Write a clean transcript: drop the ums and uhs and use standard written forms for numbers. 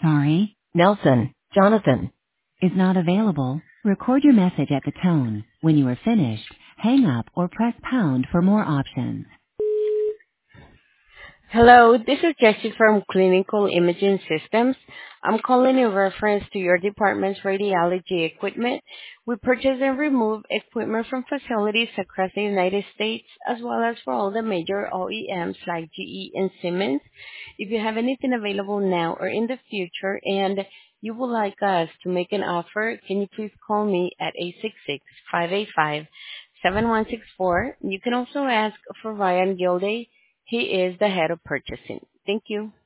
sorry, Nelson, Jonathan. is not available. Record your message at the tone. When you are finished, hang up or press pound for more options. Hello, this is Jessie from Clinical Imaging Systems. I'm calling in reference to your department's radiology equipment. We purchase and remove equipment from facilities across the United States, as well as for all the major OEMs like GE and Siemens. If you have anything available now or in the future and you would like us to make an offer, can you please call me at 866-585-7164. You can also ask for Ryan Gilday. He is the head of purchasing. Thank you.